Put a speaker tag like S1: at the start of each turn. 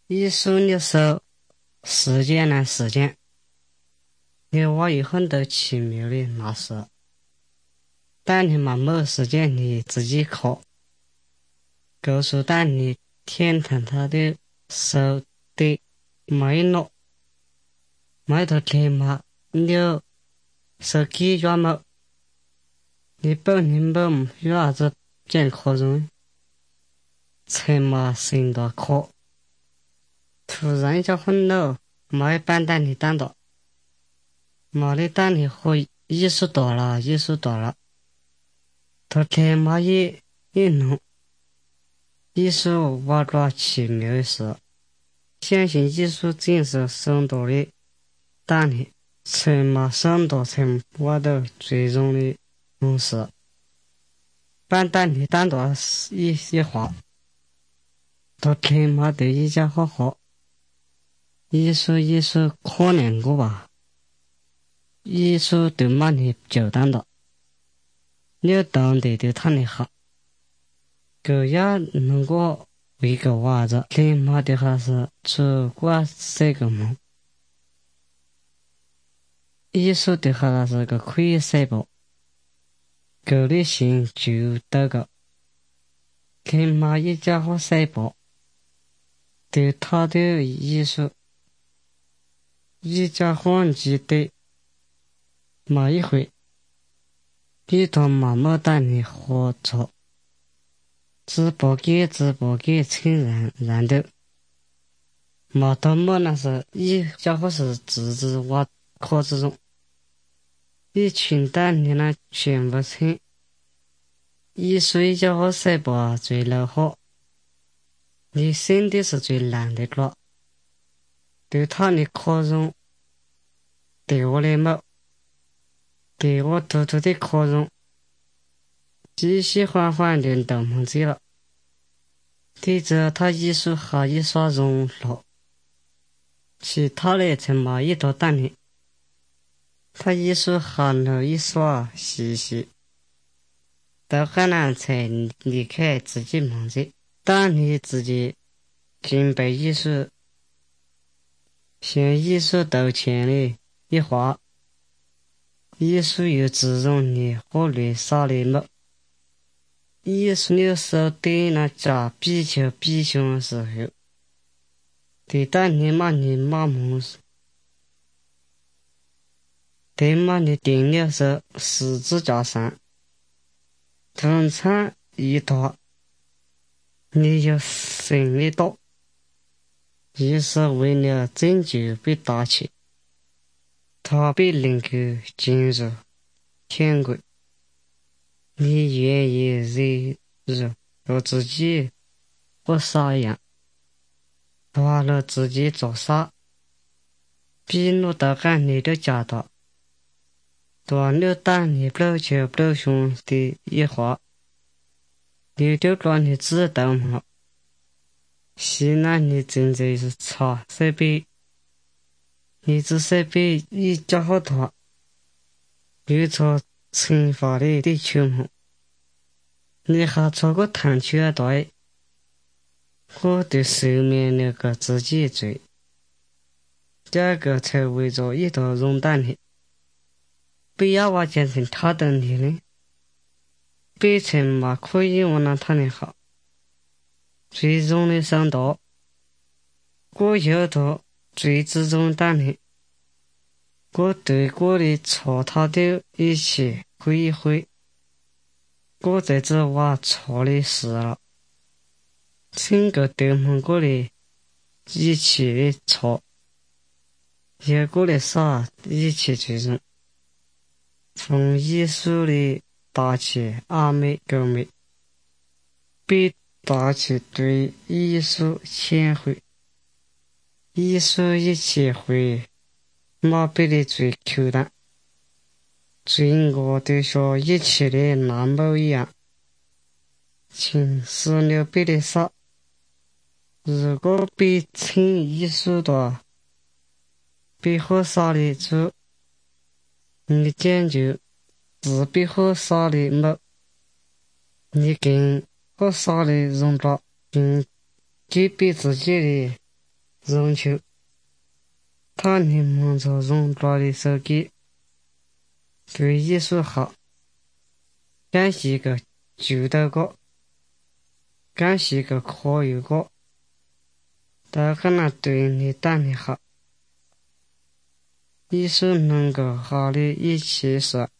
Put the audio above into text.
S1: 艺术的时候，时间呢时间，你我有很多奇妙的那事，但你嘛没时间你自己考，告诉但你天堂他的手的没落，没头天嘛，你有手机专门，你本人本有啥子健康中，才嘛生到考。突然就很老，没办单你单到，没的单你会意识到了，昨天嘛一弄，艺术挖抓奇妙的事，相信艺术真是生多的单你，才嘛生多才挖到最终的东西。办单你单到一些话，昨天嘛对一家好好。艺术可怜过吧，艺术对嘛你就当的，你当地对他的好，个也能够为个娃子，天嘛的还是出国这个梦，艺术的还是个可以塞包，个的心就得个，天嘛一家伙塞包，对他的艺术。一家伙记得嘛一回，里头嘛没带你合作，直播间请人的，嘛头么那是一家伙是自治挖课之中，一群蛋你那全部请，一岁家伙塞吧最老好，你生的是最难的了，对他的课中。对我的猫，对我偷偷的可容，喜喜欢欢的都梦子了。对着他艺术还一耍融了，其他的才嘛一多单的，他艺术还了一耍嘻嘻，都很难才离开自己梦子，当你自己准备艺术，向艺术道歉的。一话，艺术有自容的和绿色的么？艺术有时候对那家比较比凶的时候，对待你嘛你麻木，对嘛你定了时十字架上，通常一大，你就胜利多，也是为了拯救被打起。他必能够进入天国，你愿意忍辱和自己和傻一样，完了自己做傻，比如到干你的家的，断了当你不求不凶的一话，你就让你知道嘛，现在你正在是查设备。你只是被一家伙团有错惩罚的球梦，你还错过弹球队，我对受免了个自己罪，这个才为着一道容蛋的，不要我变成他等你呢，变成嘛可以我那他的好，最终的上道，我要到最之中蛋的。我对我的错他都一起悔悔，我在这挖错的事了，整个对们我的一起的错，也我的傻一起最终，从艺术的大气阿美狗美，比大气对艺术谦惠，艺术一起会。马背的最口淡，最恶对说一切的难某一样，请死了背的少。如果被称艺术的，被和少的主，你讲究自比和少的某，你跟和少的容着，并具备自己的人群。当你摸着人抓的手机，对艺术好，感谢个就得过，感谢个可以过，都可能对你当的好。艺术能够好的一起说。